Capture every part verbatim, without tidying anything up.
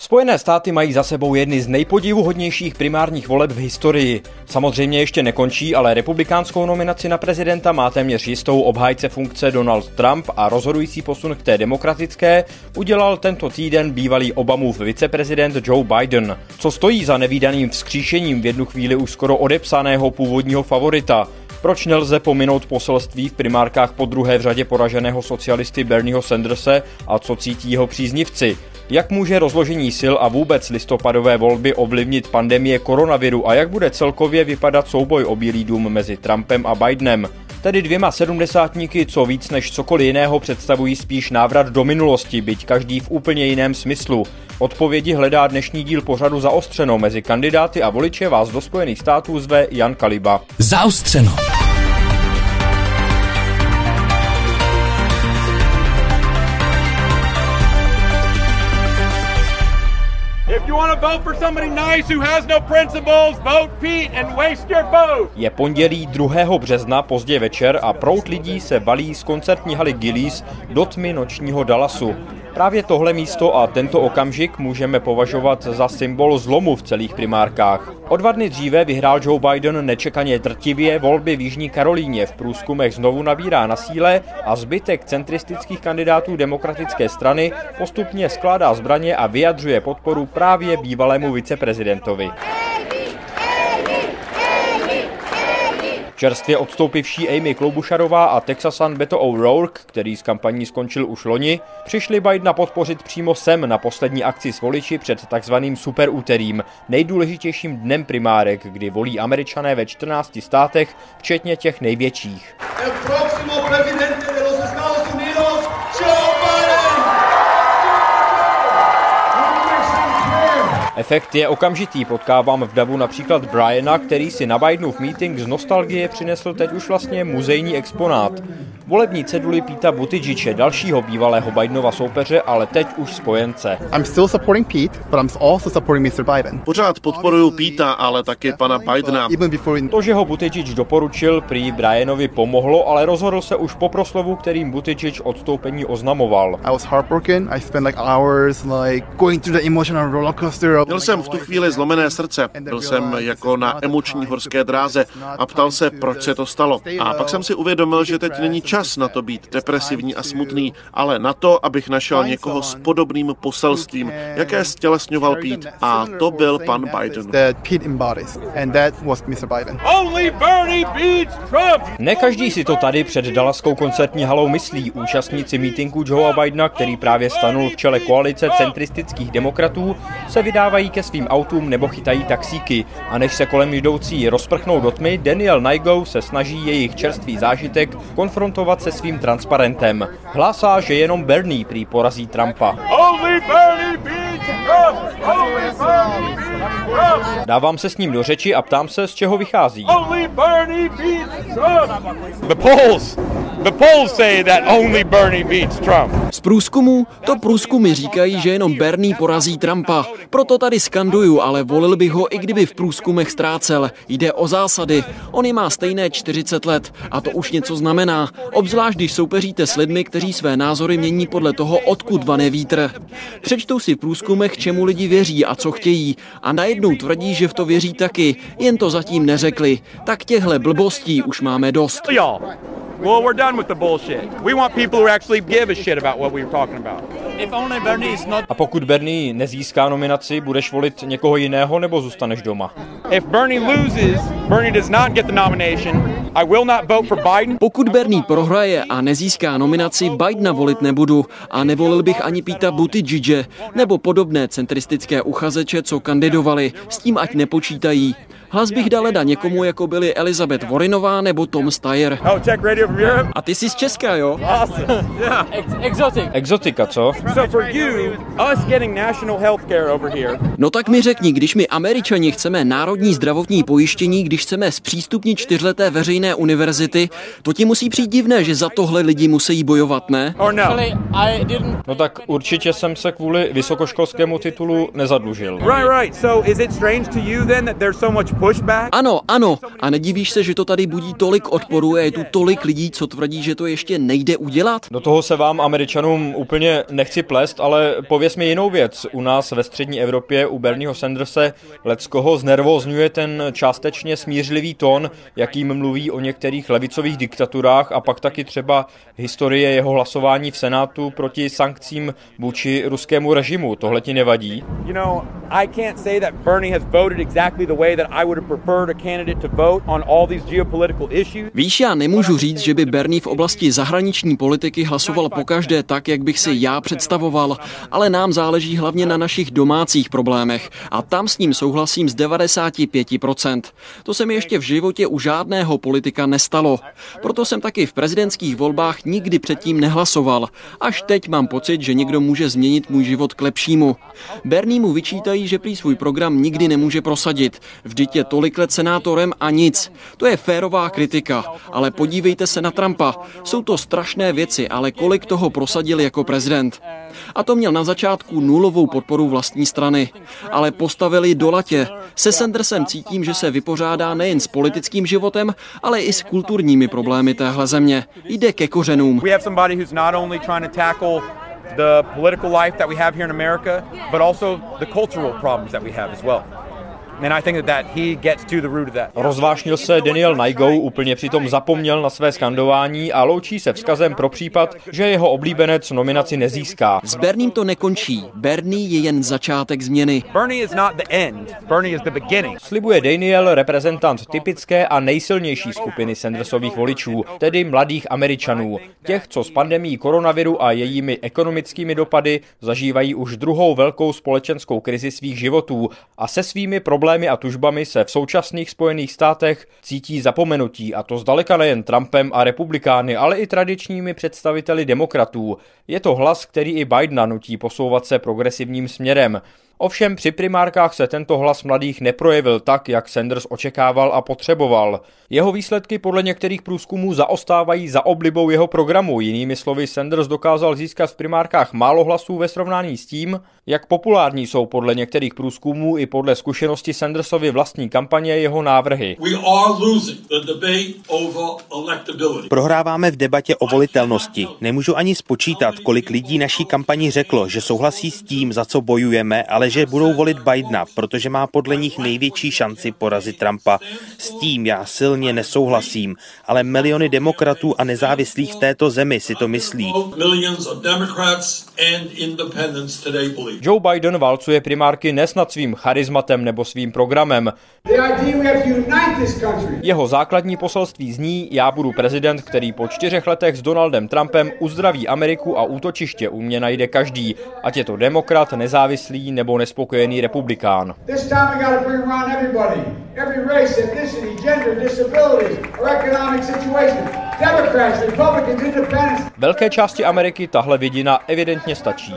Spojené státy mají za sebou jedny z nejpodivuhodnějších primárních voleb v historii. Samozřejmě ještě nekončí, ale republikánskou nominaci na prezidenta má téměř jistou obhájce funkce Donald Trump a rozhodující posun k té demokratické udělal tento týden bývalý Obamův viceprezident Joe Biden. Co stojí za nevídaným vzkříšením v jednu chvíli už skoro odepsaného původního favorita? Proč nelze pominout poselství v primárkách po druhé v řadě poraženého socialisty Bernieho Sanderse a co cítí jeho příznivci? Jak může rozložení sil a vůbec listopadové volby ovlivnit pandemie koronaviru a jak bude celkově vypadat souboj o Bílý dům mezi Trumpem a Bidenem? Tedy dvěma sedmdesátníky, co víc než cokoliv jiného představují spíš návrat do minulosti, byť každý v úplně jiném smyslu. Odpovědi hledá dnešní díl pořadu Zaostřeno. Mezi kandidáty a voliče vás do Spojených států zve Jan Kaliba. Zaostřeno. Je pondělí druhého března pozdě večer a proud lidí se valí z koncertní haly Gillies do tmy nočního Dallasu. Právě tohle místo a tento okamžik můžeme považovat za symbol zlomu v celých primárkách. O dva dny dříve vyhrál Joe Biden nečekaně drtivě volby v Jižní Karolíně, v průzkumech znovu nabírá na síle a zbytek centristických kandidátů demokratické strany postupně skládá zbraně a vyjadřuje podporu právě bývalému viceprezidentovi. Čerstvě odstoupivší Amy Klobucharová a Texasan Beto O'Rourke, který s kampaní skončil už loni, přišli Bidena podpořit přímo sem na poslední akci s voliči před takzvaným superúterým, nejdůležitějším dnem primárek, kdy volí Američané ve čtrnácti státech, včetně těch největších. Efekt je okamžitý, potkávám v davu například Briana, který si na Bidenův meeting z nostalgie přinesl teď už vlastně muzejní exponát. Volební ceduly Peta Buttigege, dalšího bývalého Bidenova soupeře, ale teď už spojence. I'm still supporting Pete, but I'm also supporting mister Biden. Pořád podporuju Peta, ale taky pana Bidena. To, že ho Buttigieg doporučil, prý Brianovi pomohlo, ale rozhodl se už po proslovu, kterým Buttigieg odstoupení oznamoval. I was heartbroken. I spent like hours like going through the emotional roller coaster. Měl jsem v tu chvíli zlomené srdce. Byl jsem jako na emoční horské dráze a ptal se, proč se to stalo. A pak jsem si uvědomil, že teď není čas na to být depresivní a smutný, ale na to, abych našel někoho s podobným poselstvím, jaké stělesňoval Pete. A to byl pan Biden. Ne každý si to tady před dallaskou koncertní halou myslí. Účastníci mítinku Joea Bidena, který právě stanul v čele koalice centristických demokratů, se vydávají ke svým autům nebo chytají taxíky. A než se kolem jdoucí rozprchnou do tmy, Daniel Nigou se snaží jejich čerstvý zážitek konfrontovat se svým transparentem. Hlásá, že jenom Bernie prý porazí Trumpa. Dávám se s ním do řeči a ptám se, z čeho vychází. The polls. The polls say that only Bernie beats Trump. Z průzkumu to průzkumy říkají, že jenom Bernie porazí Trumpa. Proto tady skanduju, ale volil bych ho, i kdyby v průzkumech ztrácel. Jde o zásady. On je má stejné čtyřicet let a to už něco znamená. Obzvlášť, když soupeříte s lidmi, kteří své názory mění podle toho, odkud vane vítr. Přečtou si v průzkumech, čemu lidi věří a co chtějí. A najednou tvrdí, že v to věří taky. Jen to zatím neřekli. Tak těchhle blbostí už máme dost. Well, we're done with the bullshit. We want people who actually give a shit about what we're talking about. If only Bernie is not... A pokud Bernie nezíská nominaci, budeš volit někoho jiného nebo zůstaneš doma? If Bernie loses, Bernie does not get the nomination. I will not vote for Biden. Pokud Bernie prohraje a nezíská nominaci, Bidena volit nebudu a nevolil bych ani Peta Buttigiege nebo podobné centristické uchazeče, co kandidovali. S tím ať nepočítají. Hlas bych dal leda někomu, jako byli Elizabeth Warrenová nebo Tom Steyer. Oh, Czech Radio from Europe. A ty jsi z Česka, jo? Awesome. Yeah. Ex- exotic. Exotika, co? So for you, us getting national healthcare over here. No tak mi řekni, když my Američani chceme národní zdravotní pojištění, když chceme zpřístupnit čtyřleté veřejné univerzity, to ti musí přijít divné, že za tohle lidi musí bojovat, ne? Or no. No tak určitě jsem se kvůli vysokoškolskému titulu nezadlužil. Right, right. So is it strange to you then that there's so much pushback. Ano, ano. A nedivíš se, že to tady budí tolik odporu a je tu tolik lidí, co tvrdí, že to ještě nejde udělat? Do toho se vám, Američanům, úplně nechci plést, ale pověz mi jinou věc. U nás ve střední Evropě u Bernieho Sanderse leckoho znervózňuje ten částečně smířlivý tón, jakým mluví o některých levicových diktaturách a pak taky třeba historie jeho hlasování v Senátu proti sankcím vůči ruskému režimu. Tohle ti nevadí? You know, I can't say that Bernie has voted exactly the way that I would have preferred a candidate to vote on all these geopolitical issues. Víš, já nemůžu říct, že by Bernie v oblasti zahraniční politiky hlasoval pokaždé tak, jak bych si já představoval, ale nám záleží hlavně na našich domácích problémech a tam s ním souhlasím z devadesát pět procent. To se mi ještě v životě u žádného politika nestalo. Proto jsem taky v prezidentských volbách nikdy předtím nehlasoval. Až teď mám pocit, že někdo může změnit můj život k lepšímu. Bernie mu vyčítají, že prý svůj program nikdy nemůže prosadit. Vždyť je tolik let senátorem a nic. To je férová kritika, ale podívejte se na Trumpa. Jsou to strašné věci, ale kolik toho prosadil jako prezident. A to měl na začátku nulovou podporu vlastní strany. Ale postavili do latě. Se Sandersem cítím, že se vypořádá nejen s politickým životem, ale i s kulturními problémy téhle země. Jde ke kořenům. The political life that we have here in America, but also the cultural problems that we have as well. And I think that he gets to the root of that. Rozvášnil se Daniel Nigou, úplně přitom zapomněl na své skandování a loučí se vzkazem pro případ, že jeho oblíbenec nominaci nezíská. S Berním to nekončí. Bernie je jen začátek změny. Bernie is not the end. Bernie is the beginning. Slibuje Daniel, reprezentant typické a nejsilnější skupiny Sandersových voličů, tedy mladých Američanů, těch, co s pandemií koronaviru a jejími ekonomickými dopady zažívají už druhou velkou společenskou krizi svých životů a se svými problémy a tužbami se v současných Spojených státech cítí zapomenutí, a to zdaleka nejen Trumpem a republikány, ale i tradičními představiteli demokratů. Je to hlas, který i Bidena nutí posouvat se progresivním směrem. Ovšem při primárkách se tento hlas mladých neprojevil tak, jak Sanders očekával a potřeboval. Jeho výsledky podle některých průzkumů zaostávají za oblibou jeho programu. Jinými slovy, Sanders dokázal získat v primárkách málo hlasů ve srovnání s tím, jak populární jsou podle některých průzkumů i podle zkušenosti Sandersovy vlastní kampaně jeho návrhy. Prohráváme v debatě o volitelnosti. Nemůžu ani spočítat, kolik lidí naší kampani řeklo, že souhlasí s tím, za co bojujeme, ale že budou volit Bidena, protože má podle nich největší šanci porazit Trumpa. S tím já silně nesouhlasím, ale miliony demokratů a nezávislých v této zemi si to myslí. Joe Biden válcuje primárky nesnad svým charizmatem nebo svým programem. Jeho základní poselství zní: já budu prezident, který po čtyřech letech s Donaldem Trumpem uzdraví Ameriku a útočiště u mě najde každý, ať je to demokrat, nezávislý nebo nespokojený republikán. Velké části Ameriky tahle vidina evidentně stačí.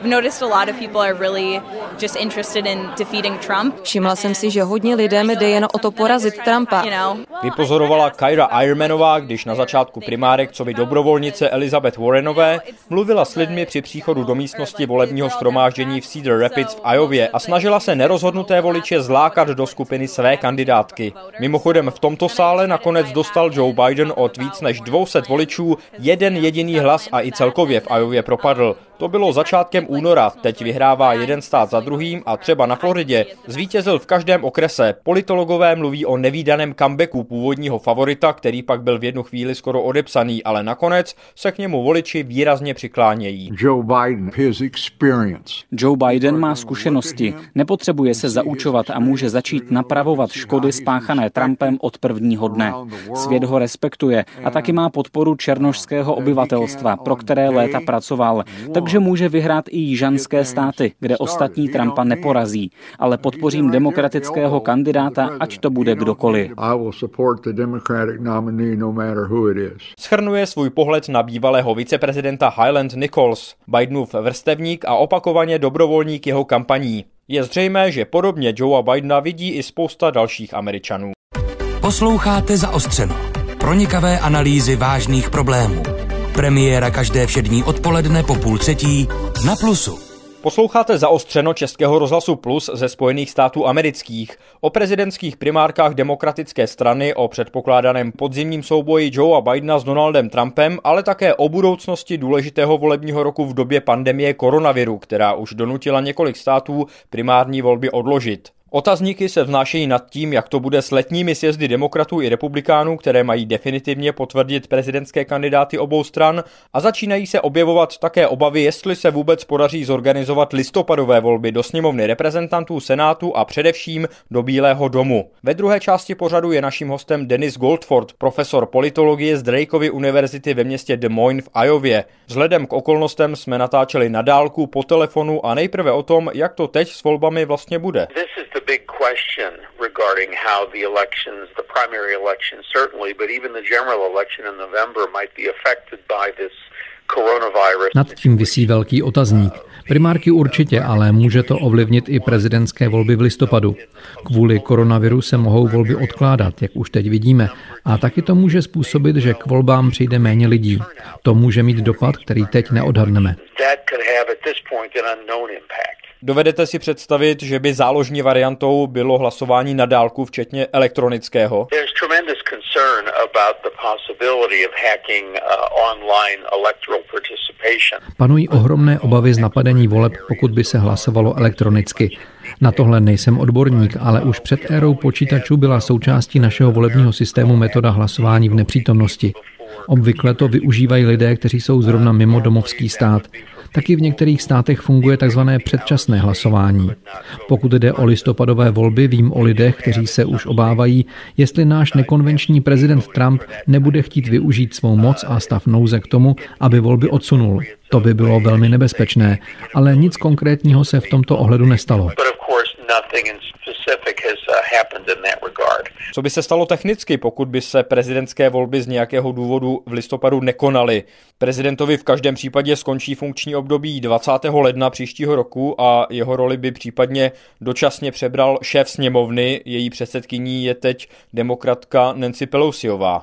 Všimla jsem si, že hodně lidem jde jen o to porazit Trumpa. Vypozorovala Kyra Ironmanová, když na začátku primárek coby dobrovolnice Elizabeth Warrenové mluvila s lidmi při příchodu do místnosti volebního shromáždění v Cedar Rapids v Iově a snažila se nerozhodnuté voliče zlákat do skupiny své kandidátky. Mimochodem v tomto sále nakonec dostal Joe Biden od víc než dvě stě voličů jeden jediný hlas a i celkově v Iově propadl. To bylo začátkem února, teď vyhrává jeden stát za druhým a třeba na Floridě zvítězil v každém okrese. Politologové mluví o nevídaném comebacku původního favorita, který pak byl v jednu chvíli skoro odepsaný, ale nakonec se k němu voliči výrazně přiklánějí. Joe Biden, his experience. Joe Biden má zkušenosti, nepotřebuje se zaučovat a může začít napravovat škody spáchané Trumpem od prvního dne. Svět ho respektuje a taky má podporu černošského obyvatelstva, pro které léta pracoval. Takže může vyhrát i jižanské státy, kde ostatní Trumpa neporazí, ale podpořím demokratického kandidáta, ať to bude kdokoliv. Shrnuje svůj pohled na bývalého viceprezidenta Highland Nichols, Bidenův vrstevník a opakovaně dobrovolník jeho kampaní. Je zřejmé, že podobně Joea Bidena vidí i spousta dalších Američanů. Posloucháte Zaostřeno. Pronikavé analýzy vážných problémů. Premiéra každé všední odpoledne po půl třetí na Plusu. Posloucháte Zaostřeno Českého rozhlasu Plus ze Spojených států amerických. O prezidentských primárkách Demokratické strany, o předpokládaném podzimním souboji Joea Bidena s Donaldem Trumpem, ale také o budoucnosti důležitého volebního roku v době pandemie koronaviru, která už donutila několik států primární volby odložit. Otazníky se vznášejí nad tím, jak to bude s letními sjezdy demokratů i republikánů, které mají definitivně potvrdit prezidentské kandidáty obou stran, a začínají se objevovat také obavy, jestli se vůbec podaří zorganizovat listopadové volby do sněmovny reprezentantů, senátu a především do Bílého domu. Ve druhé části pořadu je naším hostem Dennis Goldford, profesor politologie z Drakeovy univerzity ve městě Des Moines v Iově. Vzhledem k okolnostem jsme natáčeli na dálku, po telefonu a nejprve o tom, jak to teď s volbami vlastně bude. Big question regarding how the elections, the primary election certainly, but even the general election in November might be affected by this coronavirus. Nad tím visí velký otazník. Primárky určitě, ale může to ovlivnit i prezidentské volby v listopadu. Kvůli koronaviru se mohou volby odkládat, jak už teď vidíme, a taky to může způsobit, že k volbám přijde méně lidí. To může mít dopad, který teď neodhadneme. Dovedete si představit, že by záložní variantou bylo hlasování na dálku, včetně elektronického? Panují ohromné obavy z napadení voleb, pokud by se hlasovalo elektronicky. Na tohle nejsem odborník, ale už před érou počítačů byla součástí našeho volebního systému metoda hlasování v nepřítomnosti. Obvykle to využívají lidé, kteří jsou zrovna mimo domovský stát. Taky v některých státech funguje takzvané předčasné hlasování. Pokud jde o listopadové volby, vím o lidech, kteří se už obávají, jestli náš nekonvenční prezident Trump nebude chtít využít svou moc a stav nouze k tomu, aby volby odsunul. To by bylo velmi nebezpečné, ale nic konkrétního se v tomto ohledu nestalo. Co by se stalo technicky, pokud by se prezidentské volby z nějakého důvodu v listopadu nekonaly? Prezidentovi v každém případě skončí funkční období dvacátého ledna příštího roku a jeho roli by případně dočasně přebral šéf sněmovny. Její předsedkyní je teď demokratka Nancy Pelosiová.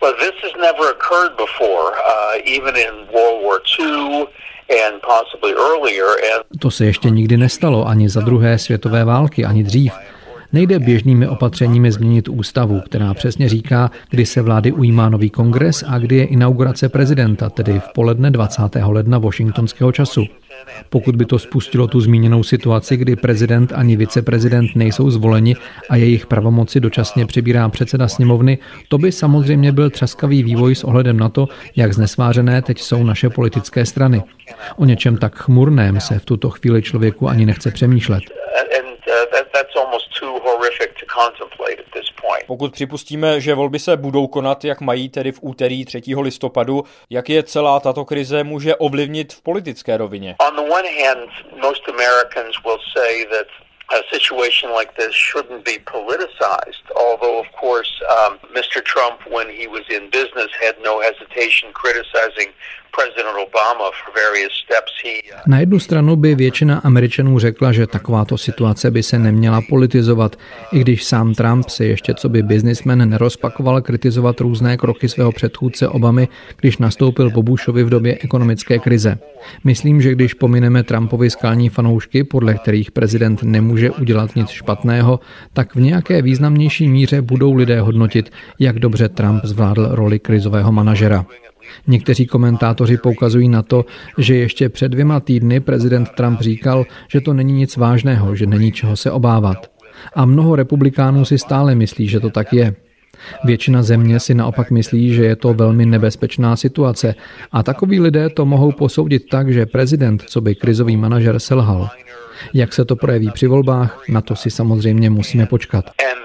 To se ještě nikdy nestalo ani za druhé světové války, ani dřív. Nejde běžnými opatřeními změnit ústavu, která přesně říká, kdy se vlády ujímá nový kongres a kdy je inaugurace prezidenta, tedy v poledne dvacátého ledna washingtonského času. Pokud by to spustilo tu zmíněnou situaci, kdy prezident ani viceprezident nejsou zvoleni a jejich pravomoci dočasně přebírá předseda sněmovny, to by samozřejmě byl třaskavý vývoj s ohledem na to, jak znesvářené teď jsou naše politické strany. O něčem tak chmurném se v tuto chvíli člověku ani nechce přemýšlet. Pokud připustíme, že volby se budou konat, jak mají, tedy v úterý třetího listopadu, jak je celá tato krize může ovlivnit v politické rovině? A situation like this shouldn't be politicized, although of course um, mister Trump, when he was in business, had no hesitation criticizing President Obama for various steps he... Na jednu stranu by většina Američanů řekla, že takováto situace by se neměla politizovat, i když sám Trump se ještě co by businessman nerozpakoval kritizovat různé kroky svého předchůdce Obamy, když nastoupil po Bushovi v době ekonomické krize. Myslím, že když pomineme Trumpovi skalní fanoušky, podle kterých prezident nemůže udělat nic špatného, tak v nějaké významnější míře budou lidé hodnotit, jak dobře Trump zvládl roli krizového manažera. Někteří komentátoři poukazují na to, že ještě před dvěma týdny prezident Trump říkal, že to není nic vážného, že není čeho se obávat. A mnoho republikánů si stále myslí, že to tak je. Většina země si naopak myslí, že je to velmi nebezpečná situace a takoví lidé to mohou posoudit tak, že prezident, co by krizový manažer, selhal. Jak se to projeví při volbách, na to si samozřejmě musíme počkat.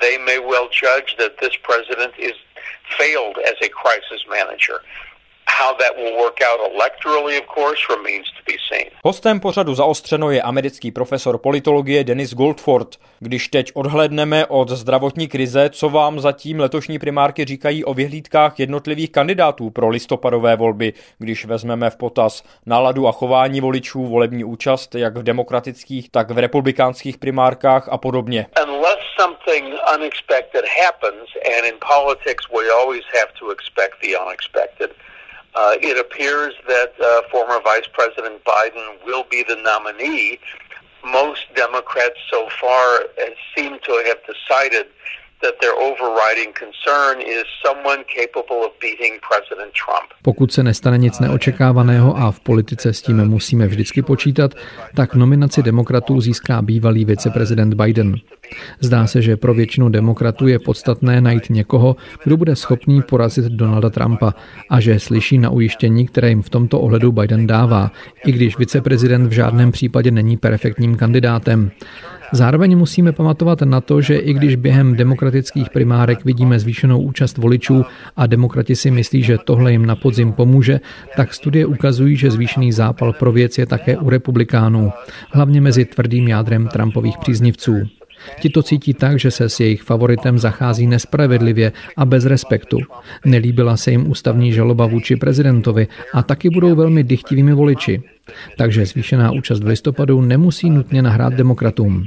Hostem pořadu Zaostřeno je americký profesor politologie Dennis Goldford. Když teď odhlédneme od zdravotní krize, co vám zatím letošní primárky říkají o vyhlídkách jednotlivých kandidátů pro listopadové volby, když vezmeme v potaz náladu a chování voličů, volební účast jak v demokratických, tak v republikánských primárkách a podobně. Something unexpected happens, and in politics we always have to expect the unexpected. Uh, it appears that uh, former Vice President Biden will be the nominee most Democrats so far seem to have decided that their overriding concern is someone capable of beating President Trump. Pokud se nestane nic neočekávaného a v politice s tím musíme vždycky počítat, tak nominaci demokratů získá bývalý viceprezident Biden. Zdá se, že pro většinu demokratů je podstatné najít někoho, kdo bude schopný porazit Donalda Trumpa a že slyší na ujištění, které jim v tomto ohledu Biden dává, i když viceprezident v žádném případě není perfektním kandidátem. Zároveň musíme pamatovat na to, že i když během demokratických primárek vidíme zvýšenou účast voličů a demokrati si myslí, že tohle jim na podzim pomůže, tak studie ukazují, že zvýšený zápal pro věc je také u republikánů, hlavně mezi tvrdým jádrem Trumpových příznivců. Ti to cítí tak, že se s jejich favoritem zachází nespravedlivě a bez respektu. Nelíbila se jim ústavní žaloba vůči prezidentovi a taky budou velmi dychtivými voliči. Takže zvýšená účast v listopadu nemusí nutně nahrát demokratům.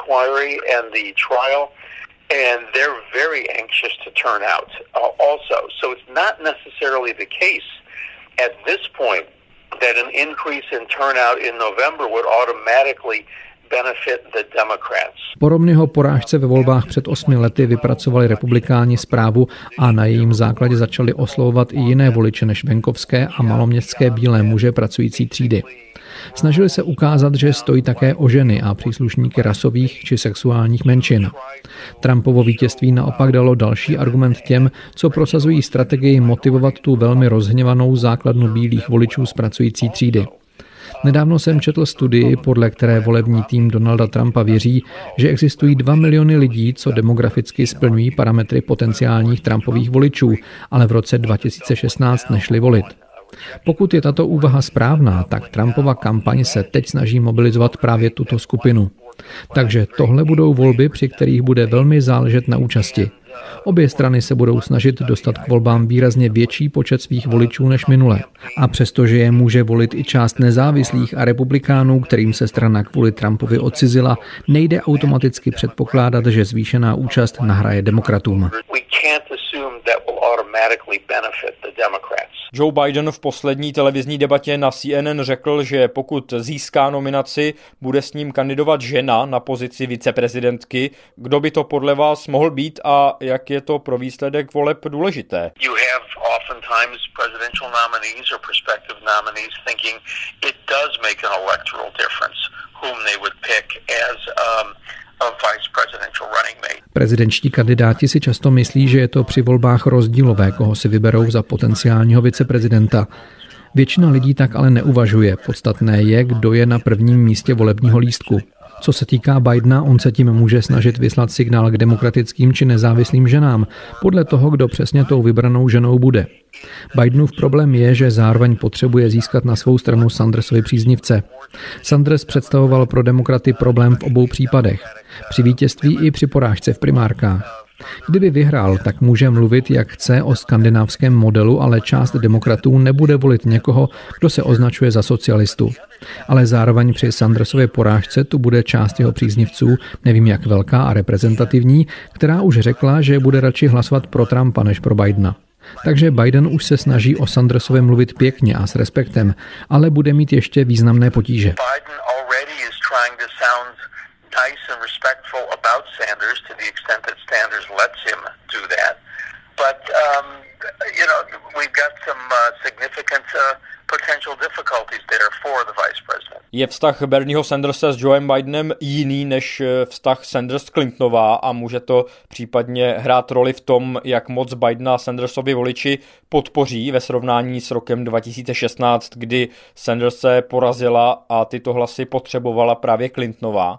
Po Romneyho porážce ve volbách před osmi lety vypracovali republikáni zprávu a na jejím základě začali oslovovat i jiné voliče než venkovské a maloměstské bílé muže pracující třídy. Snažili se ukázat, že stojí také o ženy a příslušníky rasových či sexuálních menšin. Trumpovo vítězství naopak dalo další argument těm, co prosazují strategii motivovat tu velmi rozhněvanou základnu bílých voličů z pracující třídy. Nedávno jsem četl studii, podle které volební tým Donalda Trumpa věří, že existují dva miliony lidí, co demograficky splňují parametry potenciálních Trumpových voličů, ale v roce dva tisíce šestnáct nešli volit. Pokud je tato úvaha správná, tak Trumpova kampaň se teď snaží mobilizovat právě tuto skupinu. Takže tohle budou volby, při kterých bude velmi záležet na účasti. Obě strany se budou snažit dostat k volbám výrazně větší počet svých voličů než minule. A přestože je může volit i část nezávislých a republikánů, kterým se strana kvůli Trumpovi odcizila, nejde automaticky předpokládat, že zvýšená účast nahraje demokratům. Joe Biden v poslední televizní debatě na C N N řekl, že pokud získá nominaci, bude s ním kandidovat žena na pozici viceprezidentky. Kdo by to podle vás mohl být a jak je to pro výsledek voleb důležité? You have oftentimes presidential nominees or prospective nominees thinking it does make an electoral difference whom they would pick as um, Prezidentští kandidáti si často myslí, že je to při volbách rozdílové, koho si vyberou za potenciálního viceprezidenta. Většina lidí tak ale neuvažuje. Podstatné je, kdo je na prvním místě volebního lístku. Co se týká Bidena, on se tím může snažit vyslat signál k demokratickým či nezávislým ženám, podle toho, kdo přesně tou vybranou ženou bude. Bidenův problém je, že zároveň potřebuje získat na svou stranu Sandersovy příznivce. Sanders představoval pro demokraty problém v obou případech. Při vítězství i při porážce v primárkách. Kdyby vyhrál, tak může mluvit, jak chce, o skandinávském modelu, ale část demokratů nebude volit někoho, kdo se označuje za socialistu. Ale zároveň při Sandersově porážce tu bude část jeho příznivců, nevím jak velká a reprezentativní, která už řekla, že bude radši hlasovat pro Trumpa než pro Bidena. Takže Biden už se snaží o Sandersově mluvit pěkně a s respektem, ale bude mít ještě významné potíže. Nice and respectful about Sanders to the extent that Sanders lets him do that. But, um, you know, we've got some uh, significant uh, potential difficulties there for the vice president. Je vztah Bernieho Sandersa s Joeem Bidenem jiný než vztah Sanders-Clintonová a může to případně hrát roli v tom, jak moc Bidena Sandersovi voliči podpoří ve srovnání s rokem dva tisíce šestnáct, kdy Sanders se porazila a tyto hlasy potřebovala právě Clintonová.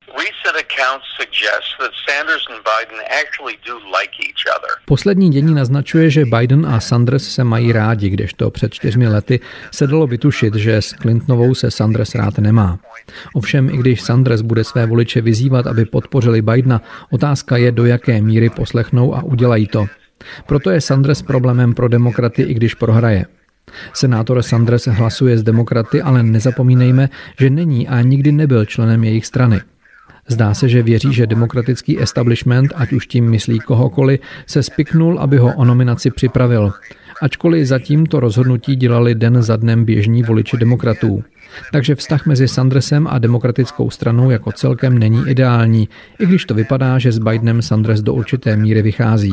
Poslední dění naznačuje, že Biden a Sanders se mají rádi, kdežto před čtyřmi lety se dalo vytušit, že s Clintonovou se Sanders rád nemá. Ovšem, i když Sanders bude své voliče vyzývat, aby podpořili Bidena, otázka je, do jaké míry poslechnou a udělají to. Proto je Sanders problémem pro demokraty, i když prohraje. Senátor Sanders hlasuje s demokraty, ale nezapomínejme, že není a nikdy nebyl členem jejich strany. Zdá se, že věří, že demokratický establishment, ať už tím myslí kohokoliv, se spiknul, aby ho o nominaci připravil. Ačkoliv zatím to rozhodnutí dělali den za dnem běžní voliči demokratů. Takže vztah mezi Sandersem a demokratickou stranou jako celkem není ideální, i když to vypadá, že s Bidenem Sanders do určité míry vychází.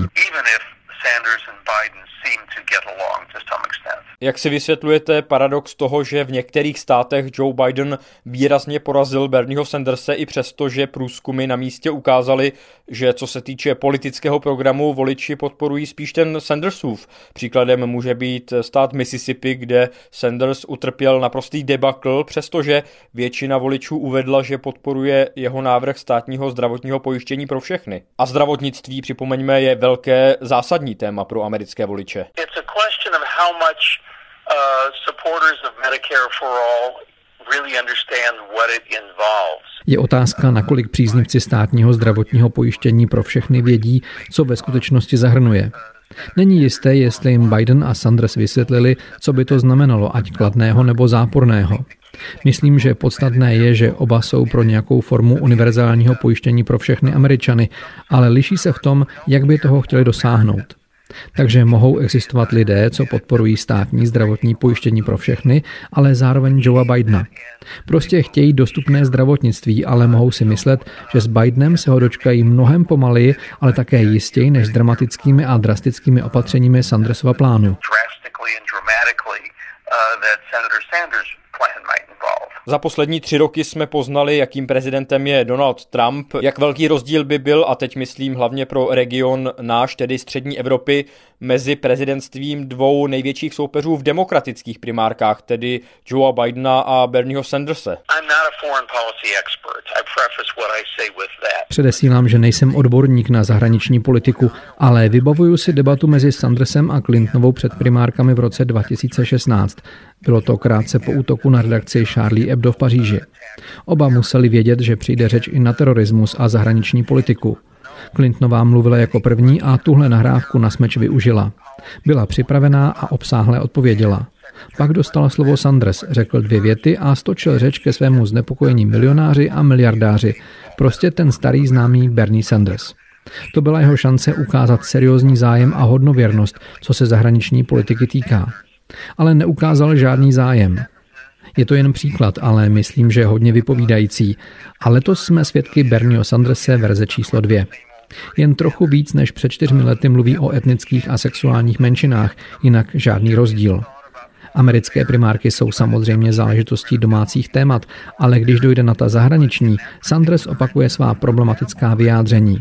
Jak si vysvětlujete paradox toho, že v některých státech Joe Biden výrazně porazil Bernieho Sanderse i přesto, že průzkumy na místě ukázaly, že co se týče politického programu, voliči podporují spíš ten Sandersův. Příkladem může být stát Mississippi, kde Sanders utrpěl naprostý debakl, přestože většina voličů uvedla, že podporuje jeho návrh státního zdravotního pojištění pro všechny. A zdravotnictví, připomeňme, je velké zásadní téma pro americké voliče. Uh, supporters of Medicare for all really understand what it involves. Je otázka, nakolik příznivci státního zdravotního pojištění pro všechny vědí, co ve skutečnosti zahrnuje. Není jisté, jestli jim Biden a Sanders vysvětlili, co by to znamenalo, ať kladného nebo záporného. Myslím, že podstatné je, že oba jsou pro nějakou formu univerzálního pojištění pro všechny Američany, ale liší se v tom, jak by toho chtěli dosáhnout. Takže mohou existovat lidé, co podporují státní zdravotní pojištění pro všechny, ale zároveň Joea Bidena. Prostě chtějí dostupné zdravotnictví, ale mohou si myslet, že s Bidenem se ho dočkají mnohem pomaleji, ale také jistěji než s dramatickými a drastickými opatřeními Sandersova plánu. Za poslední tři roky jsme poznali, jakým prezidentem je Donald Trump, jak velký rozdíl by byl, a teď myslím hlavně pro region náš, tedy střední Evropy, mezi prezidentstvím dvou největších soupeřů v demokratických primárkách, tedy Joea Bidena a Bernieho Sanderse. Předesílám, že nejsem odborník na zahraniční politiku, ale vybavuju si debatu mezi Sandersem a Clintonovou před primárkami v roce dva tisíce šestnáct. Bylo to krátce po útoku na redakci Charlie Hebdo v Paříži. Oba museli vědět, že přijde řeč i na terorismus a zahraniční politiku. Clintonová mluvila jako první a tuhle nahrávku na smeč využila. Byla připravená a obsáhle odpověděla. Pak dostala slovo Sanders, řekl dvě věty a stočil řeč ke svému znepokojení milionáři a miliardáři. Prostě ten starý známý Bernie Sanders. To byla jeho šance ukázat seriózní zájem a hodnověrnost, co se zahraniční politiky týká. Ale neukázal žádný zájem. Je to jen příklad, ale myslím, že hodně vypovídající. A letos jsme svědky Bernieho Sanderse verze číslo dvě. Jen trochu víc než před čtyřmi lety mluví o etnických a sexuálních menšinách, jinak žádný rozdíl. Americké primárky jsou samozřejmě záležitostí domácích témat, ale když dojde na ta zahraniční, Sanders opakuje svá problematická vyjádření.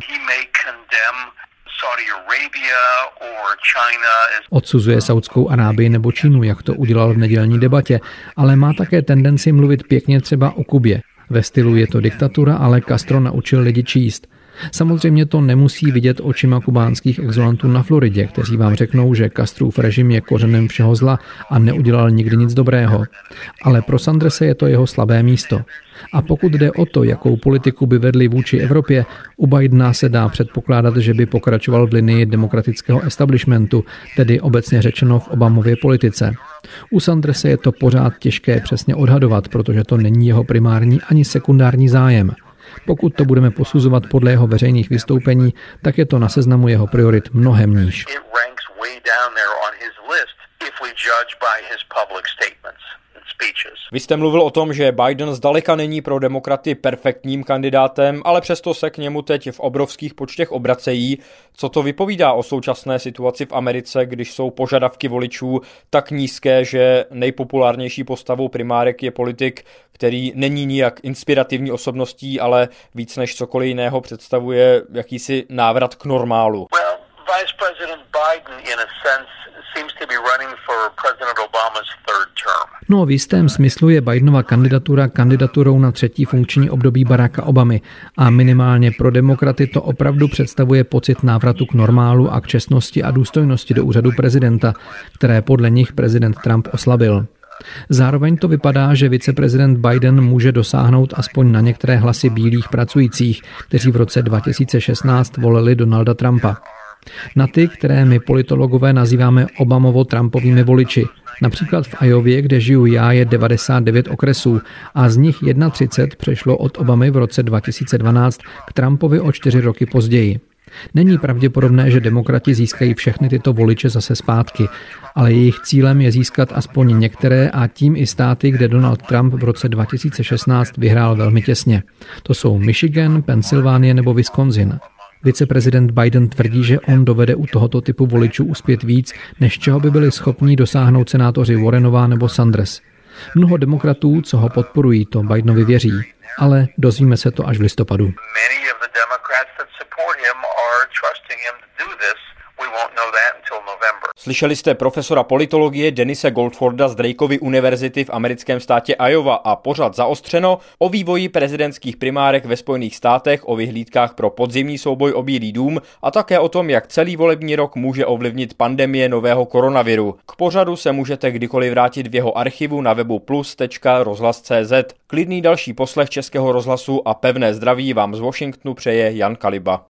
Odsuzuje Saudskou Arábii nebo Čínu, jak to udělal v nedělní debatě, ale má také tendenci mluvit pěkně třeba o Kubě. Ve stylu je to diktatura, ale Castro naučil lidi číst. Samozřejmě to nemusí vidět očima kubánských exulantů na Floridě, kteří vám řeknou, že Castrův režim je kořenem všeho zla a neudělal nikdy nic dobrého. Ale pro Sanderse je to jeho slabé místo. A pokud jde o to, jakou politiku by vedli vůči Evropě, u Bidena se dá předpokládat, že by pokračoval v linii demokratického establishmentu, tedy obecně řečeno v Obamově politice. U Sanderse je to pořád těžké přesně odhadovat, protože to není jeho primární ani sekundární zájem. Pokud to budeme posuzovat podle jeho veřejných vystoupení, tak je to na seznamu jeho priorit mnohem níž. Vy jste mluvil o tom, že Biden zdaleka není pro demokraty perfektním kandidátem, ale přesto se k němu teď v obrovských počtech obracejí. Co to vypovídá o současné situaci v Americe, když jsou požadavky voličů tak nízké, že nejpopulárnější postavou primárek je politik, který není nijak inspirativní osobností, ale víc než cokoliv jiného představuje jakýsi návrat k normálu? Well, Vice President Biden in a sense seems to be running for President Obama's third term. No, v jistém smyslu je Bidenova kandidatura kandidaturou na třetí funkční období Baracka Obamy a minimálně pro demokraty to opravdu představuje pocit návratu k normálu a k čestnosti a důstojnosti do úřadu prezidenta, které podle nich prezident Trump oslabil. Zároveň to vypadá, že viceprezident Biden může dosáhnout aspoň na některé hlasy bílých pracujících, kteří v roce dva tisíce šestnáct volili Donalda Trumpa. Na ty, které my politologové nazýváme Obamovo-Trumpovými voliči. Například v Iově, kde žiju já, je devadesát devět okresů a z nich třicet jedna přešlo od Obamy v roce dva tisíce dvanáct k Trumpovi o čtyři roky později. Není pravděpodobné, že demokrati získají všechny tyto voliče zase zpátky, ale jejich cílem je získat aspoň některé a tím i státy, kde Donald Trump v roce dva tisíce šestnáct vyhrál velmi těsně. To jsou Michigan, Pensylvánie nebo Wisconsin. Viceprezident Biden tvrdí, že on dovede u tohoto typu voličů uspět víc, než čeho by byli schopni dosáhnout senátoři Warrenová nebo Sanders. Mnoho demokratů, co ho podporují, to Bidenovi věří, ale dozvíme se to až v listopadu. Slyšeli jste profesora politologie Denise Goldforda z Drakeovy univerzity v americkém státě Iowa a pořad Zaostřeno o vývoji prezidentských primárek ve Spojených státech, o vyhlídkách pro podzimní souboj o Bílý dům a také o tom, jak celý volební rok může ovlivnit pandemie nového koronaviru. K pořadu se můžete kdykoliv vrátit v jeho archivu na webu plus tečka rozhlas tečka cé zet. Klidný další poslech Českého rozhlasu a pevné zdraví vám z Washingtonu přeje Jan Kaliba.